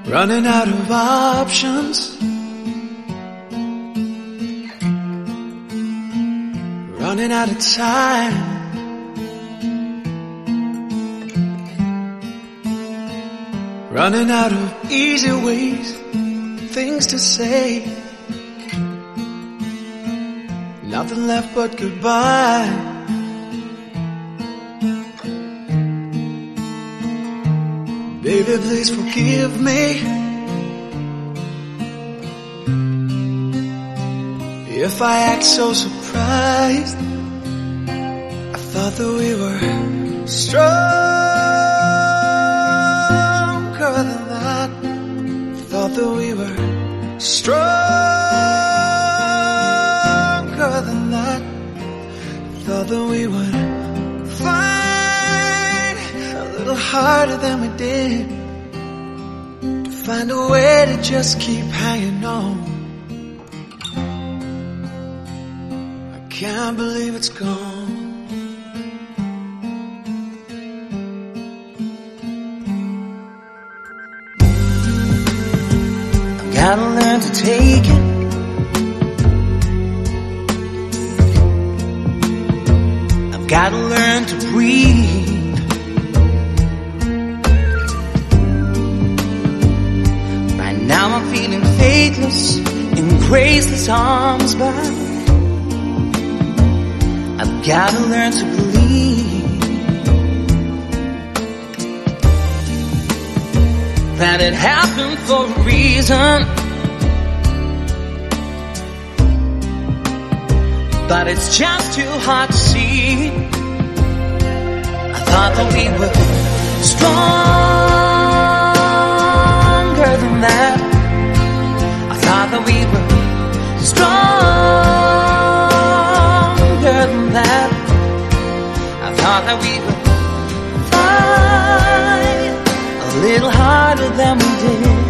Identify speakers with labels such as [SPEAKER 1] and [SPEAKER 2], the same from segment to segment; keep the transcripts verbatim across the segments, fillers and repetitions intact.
[SPEAKER 1] running out of options, running out of time, running out of easy ways, things to say, nothing left but goodbye. Baby, please forgive me if I act so surprised. I thought that we were stronger than that. Thought that we were stronger than that. Thought that we would fight a little harder than we did, to find a way to just keep hanging on. I can't believe it's gone. I've gotta learn to take it, I've gotta learn to breathe. Now I'm feeling faithless in graceless arms, but I've gotta learn to believe that it happened for a reason, but it's just too hard to see. I thought that we were stronger than that. I thought that we were stronger than that. I thought that we would fight a little harder than we did.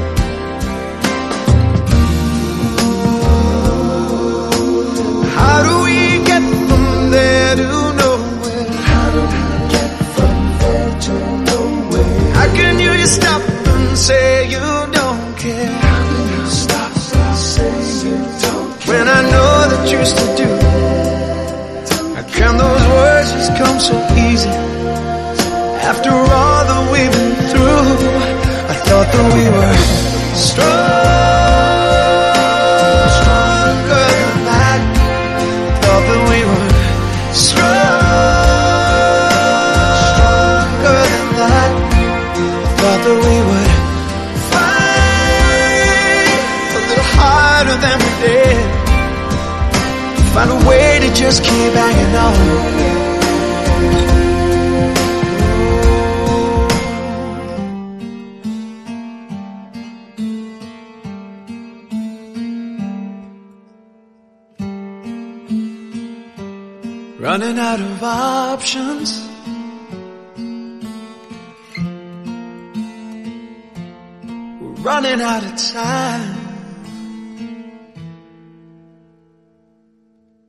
[SPEAKER 1] How do we get from there to nowhere? How do we get from there to nowhere? How can you just stop and say you don't care? How can you stop and say you don't care when I know that you still do? How can those words just come so easy after all that we've been through? I thought that we were stronger than that. I thought that we were stronger than that. I thought that we would fight a little harder than we did, to find a way to just keep hanging on. Running out of options, running out of time,